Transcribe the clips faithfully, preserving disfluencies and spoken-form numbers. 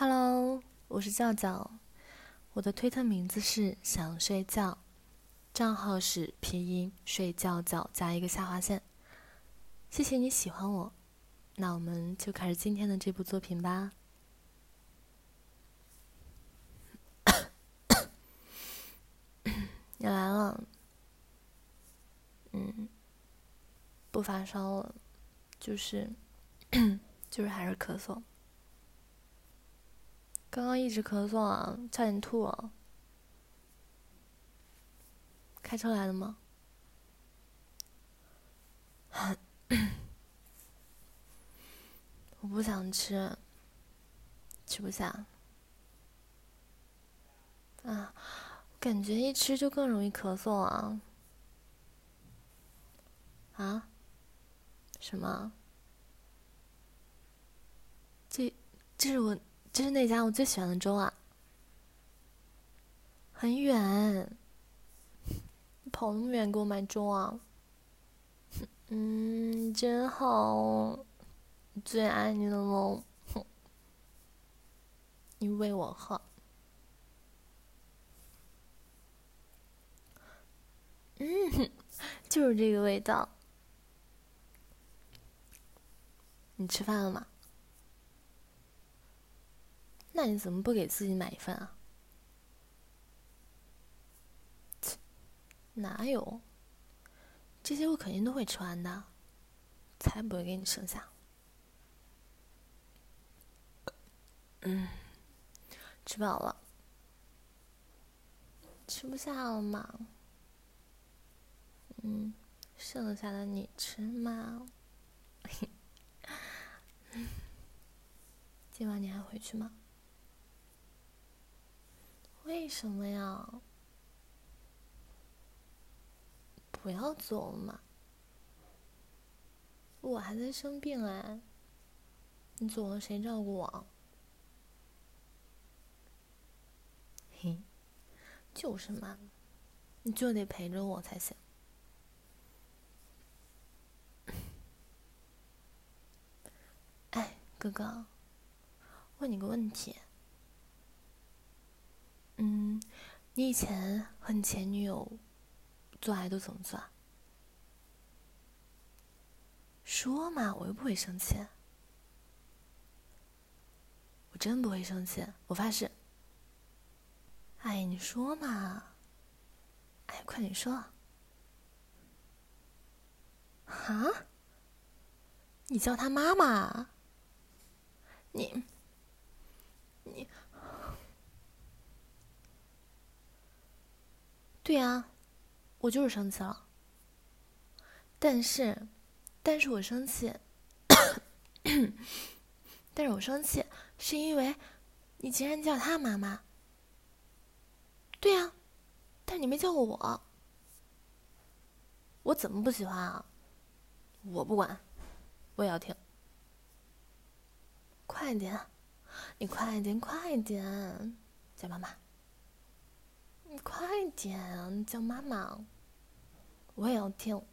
Hello，我是教教，我的推特名字是想睡觉，账号是拼音睡觉觉加一个下划线。谢谢你喜欢我，那我们就开始今天的这部作品吧。你来了，嗯，不发烧了，就是就是还是咳嗽。刚刚一直咳嗽啊，差点吐了。开车来的吗？我不想吃，吃不下。啊，感觉一吃就更容易咳嗽啊。啊？什么？这这是我这是那家我最喜欢的粥啊。很远，你跑那么远给我买粥啊？嗯，真好，最爱你了喽。哼，你喂我喝。嗯，就是这个味道。你吃饭了吗？那你怎么不给自己买一份啊？哪有？这些我肯定都会吃完的，才不会给你剩下。嗯，吃饱了。吃不下了嘛？嗯，剩下的你吃嘛。今晚你还回去吗？为什么呀？不要走了嘛！我还在生病哎，你走了谁照顾我？嘿，就是嘛，你就得陪着我才行。哎，哥哥，问你个问题。嗯，你以前和你前女友做爱都怎么做啊？说嘛，我又不会生气。我真不会生气，我发誓。哎，你说嘛。哎，快点说。哈？你叫他妈妈？你你？对啊，我就是生气了。但是，但是我生气，但是我生气是因为你竟然叫他妈妈。对啊，但是你没叫过我，我怎么不喜欢啊？我不管，我也要听。快点，你快点，快点，叫妈妈。你快点叫妈妈，我也要听。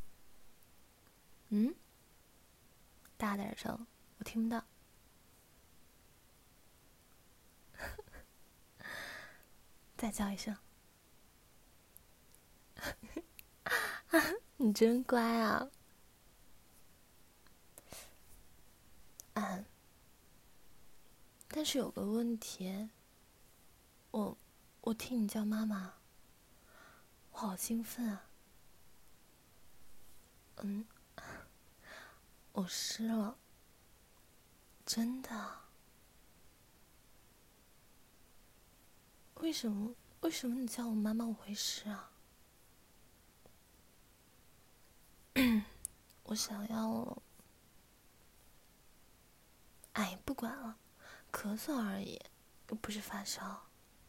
嗯，大点声，我听不到。再叫一声。你真乖啊。嗯，但是有个问题，我我听你叫妈妈，我好兴奋啊。嗯，我湿了，真的。为什么？为什么你叫我妈妈我会湿啊？我想要……哎，不管了，咳嗽而已，又不是发烧。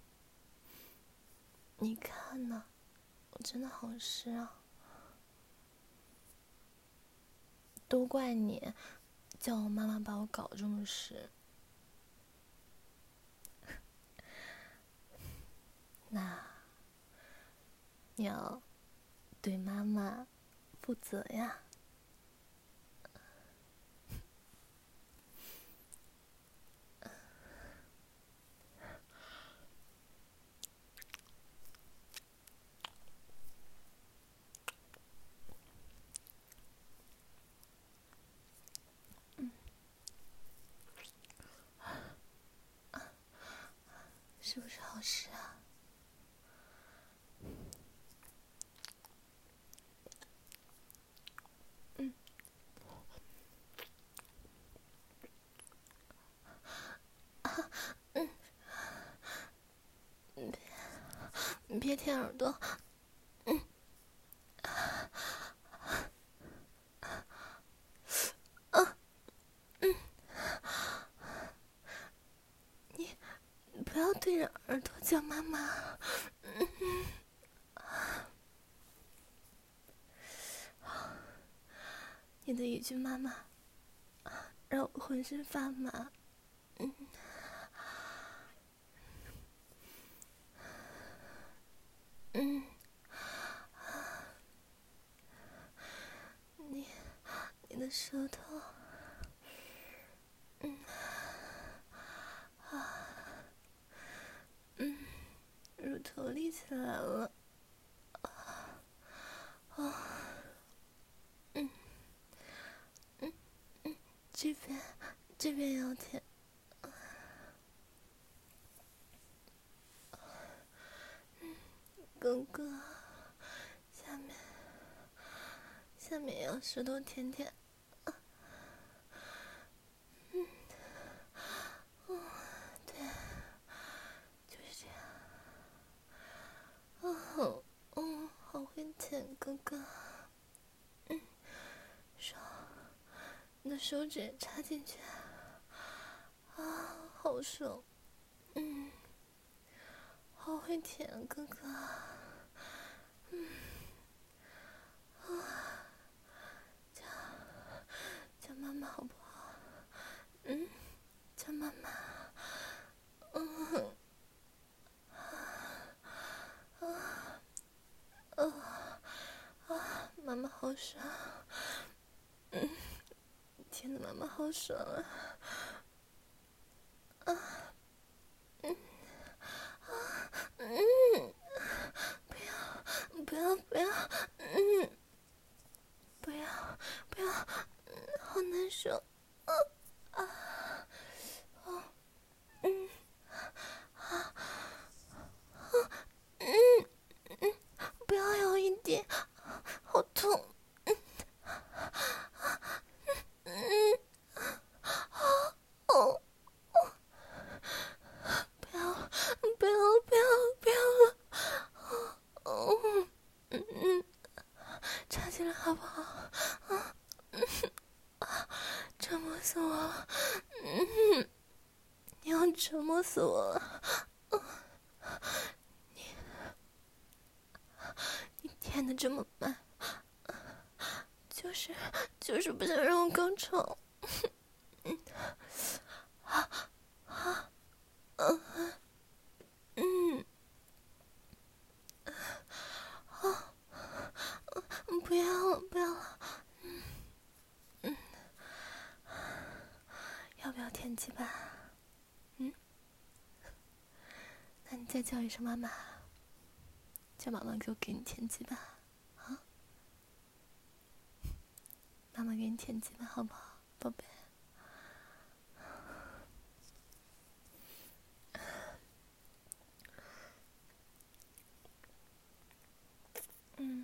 你看呢，我真的好湿啊。都怪你，叫我妈妈把我搞这么湿。那你要对妈妈负责呀。 是不是好事啊？嗯，啊，嗯，别别舔耳朵，嗯，啊，嗯，你不要对着耳朵叫妈妈，嗯。你的一句妈妈让我浑身发麻，嗯，嗯，你你的舌头，嗯，啊，嗯，乳头立起来了，啊，哦，嗯，嗯，嗯，这边这边要舔。哥哥，下面下面要舌头舔舔，啊，嗯，哦，对，就是这样，哦，哦，好会舔，哥哥，嗯，手，你的手指插进去，啊，好爽，嗯，好会舔，哥哥，嗯，啊，叫叫妈妈好不好？嗯，叫妈妈，嗯，啊啊啊！妈妈好爽，嗯，天哪，妈妈好爽啊！啊，嗯，啊，嗯，不要，不要，不要，嗯，不要，不要，嗯，好难受，啊啊，哦，嗯，啊啊，嗯嗯，不要有一点，好痛，嗯嗯，啊哦。不要，不要，不要，不要了！哦，嗯嗯，插进来好不好？啊，嗯啊，折磨死我了！嗯，你要折磨死我了！啊，你你舔的这么慢，就是就是不想让我高潮。嗯，啊啊啊嗯啊！不要了，不要了！嗯嗯，要不要舔几把？嗯，那你再叫一声妈妈，叫妈妈给我给你舔几把啊！妈妈给你舔几把好不好，宝贝？嗯，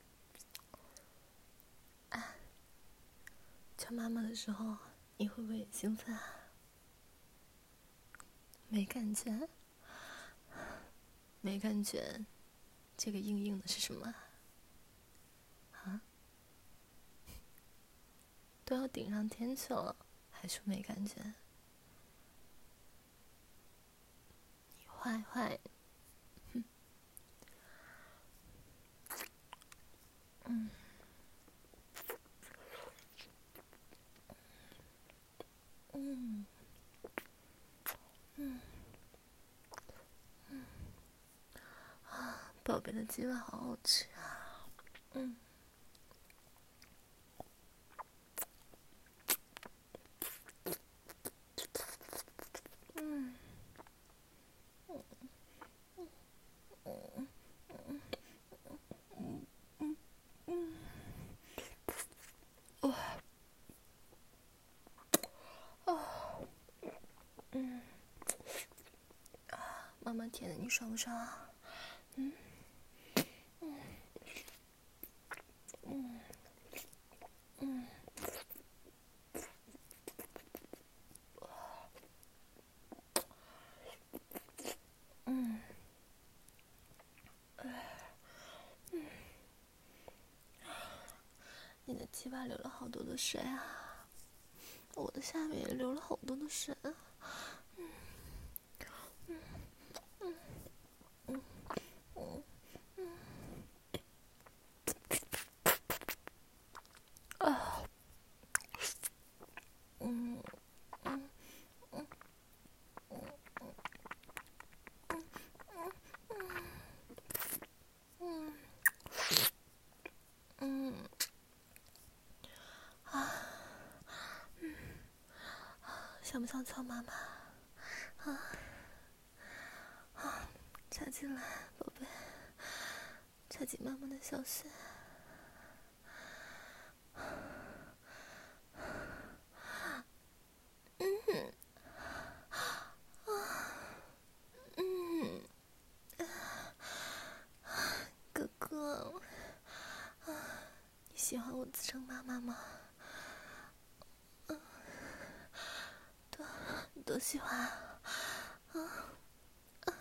啊，叫妈妈的时候，你会不会兴奋啊？没感觉，没感觉，这个硬硬的是什么啊？都要顶上天去了，还说没感觉？你坏坏，哼，嗯嗯嗯嗯，啊，宝贝的鸡巴好好吃啊！嗯嗯嗯嗯嗯嗯，哇哦，嗯， 妈妈舔在你爽不爽啊？嗯嗯嗯嗯嗯嗯，你的鸡巴流了好多的水啊，我的下面也流了好多的水。嗯嗯嗯嗯嗯嗯啊嗯嗯嗯嗯嗯啊嗯，想不想操妈妈？啊啊，插进来，宝贝，插进妈妈的小穴。嗯啊嗯，哥哥，啊，你喜欢我自称妈妈吗？嗯，多多喜欢啊！啊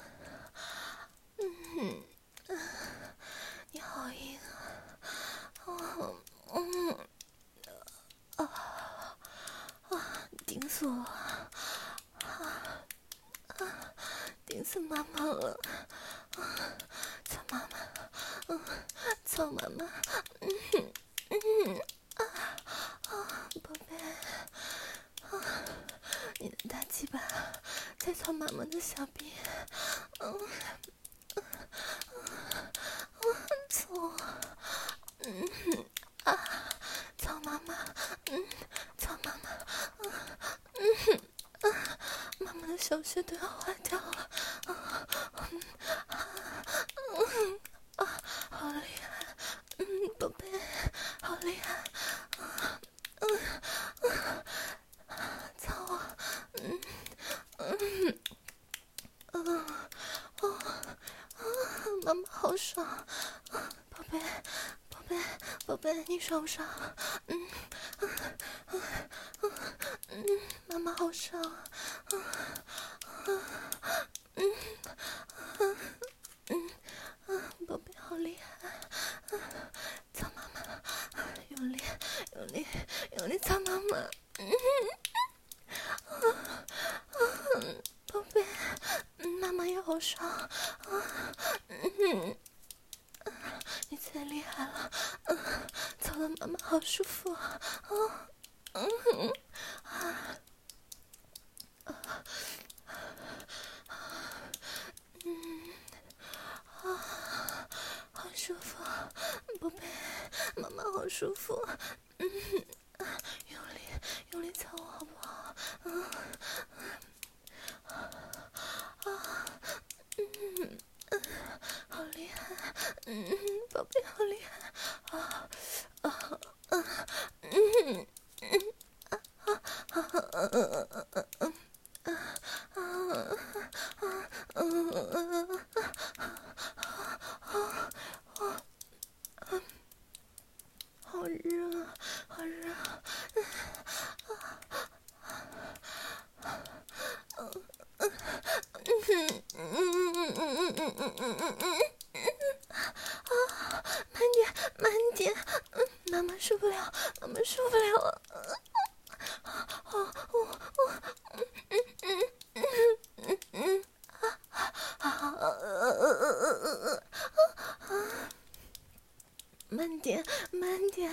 嗯，你好硬啊！哦嗯啊啊，顶死我了！啊啊，顶死妈妈了！啊，操妈妈！嗯，操妈妈！嗯嗯啊啊，宝贝啊，你的大鸡巴在操妈妈的小臂！嗯嗯嗯，操！嗯啊，操妈妈！嗯，操妈妈！嗯嗯啊，妈妈的小穴都要坏掉了！啊嗯啊嗯啊，好厉害！嗯，宝贝，好厉害！啊嗯嗯，操我！嗯嗯嗯哦啊，妈妈好爽！啊，宝贝，宝贝，宝贝，你爽不爽？嗯嗯嗯嗯嗯，妈妈好爽！啊啊嗯嗯嗯嗯，宝贝好厉害！啊，操妈妈！用力用力用力操妈妈！嗯啊啊，宝贝，嗯，妈妈也好爽！啊嗯。你最厉害了，嗯，操的妈妈好舒服啊，嗯嗯啊啊嗯啊，好舒服，宝贝，妈妈好舒服，嗯，用力用力操我好不好？嗯啊嗯嗯，好厉害，嗯，宝贝好厉害，啊啊啊嗯嗯。啊啊啊啊啊啊啊！好热，好热！慢点，慢点！妈妈受不了，妈妈受不了了！哦哦哦！嗯嗯嗯嗯嗯啊啊！慢点，慢点！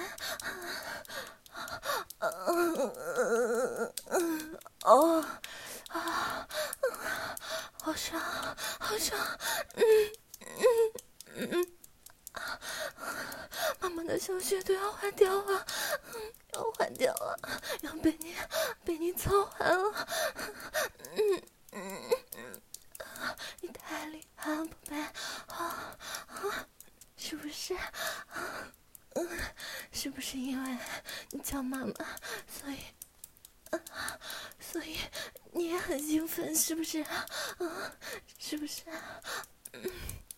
哦啊！好爽，好爽！嗯嗯嗯啊！妈妈的小穴都要坏掉了，要坏掉了，要被你被你操完了！嗯嗯嗯，你太厉害了，宝贝！啊啊，是不是？嗯，是不是因为你叫妈妈，所以，嗯，所以你也很兴奋，是不是？嗯，是不是？嗯。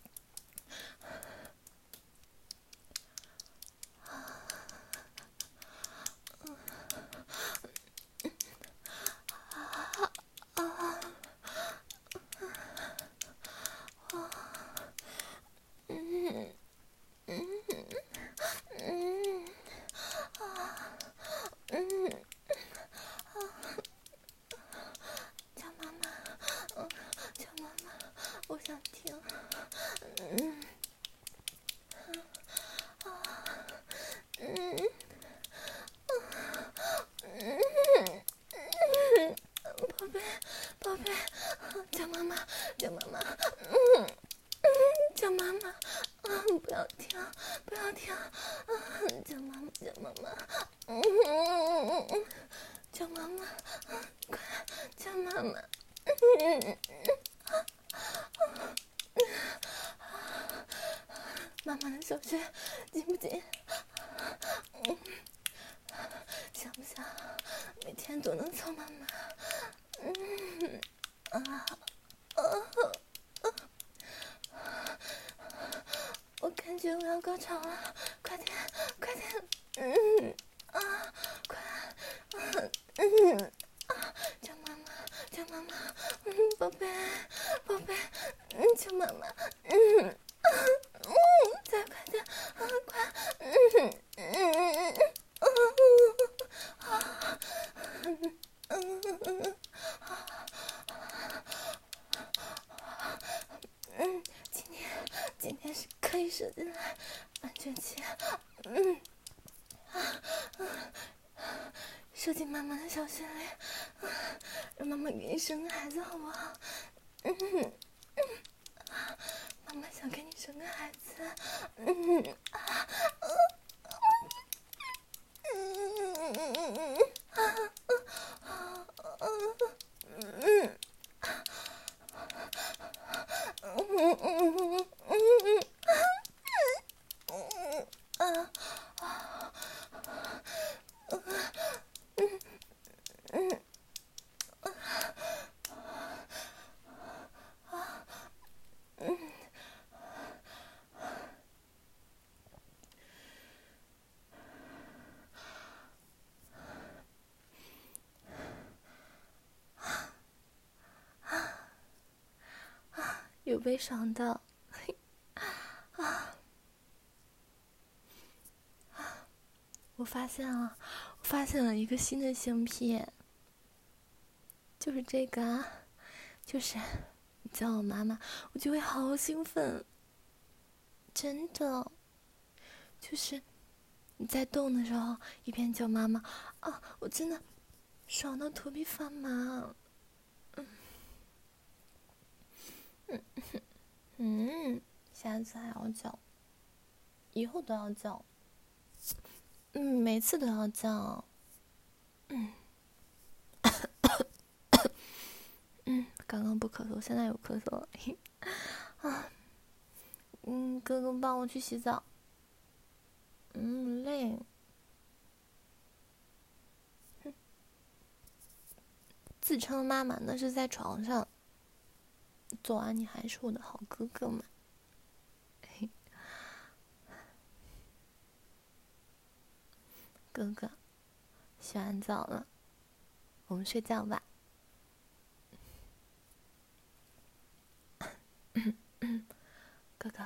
我想听，嗯，啊，嗯，嗯，宝贝，宝贝，叫妈妈，叫妈妈，嗯，叫妈妈，嗯，不要停，不要停，嗯，叫妈妈，叫妈妈，嗯，叫妈妈，快，叫妈妈，嗯。妈妈的手穴紧不紧？嗯，想不想每天都能操妈妈？嗯啊啊啊！我感觉我要高潮了，快点，快点！嗯啊，快！嗯啊，叫妈妈，叫妈妈！嗯，宝贝，宝贝，嗯，叫妈妈，嗯。嗯，再快点，啊，快，嗯嗯嗯嗯嗯，今天今天是可以射进来，安全期，嗯射进妈妈的小穴里，让妈妈给你生个孩子好不好？嗯嗯。妈妈想给你生个孩子，嗯啊，嗯嗯嗯啊啊嗯嗯嗯嗯嗯啊啊嗯嗯嗯。有被爽到，啊！我发现了，我发现了一个新的性癖，就是这个啊，就是你叫我妈妈，我就会好兴奋，真的，就是你在动的时候一边叫妈妈啊，我真的爽到头皮发麻，嗯嗯嗯，下次还要叫，以后都要叫。嗯，每次都要叫。嗯，嗯，刚刚不咳嗽，现在有咳嗽了。啊，嗯，哥哥帮我去洗澡。嗯，累。自称妈妈那是在床上，做完你还是我的好哥哥嘛。哥哥，洗完澡了，我们睡觉吧。哥哥，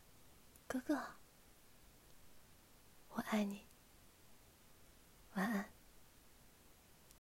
哥哥，我爱你，晚安。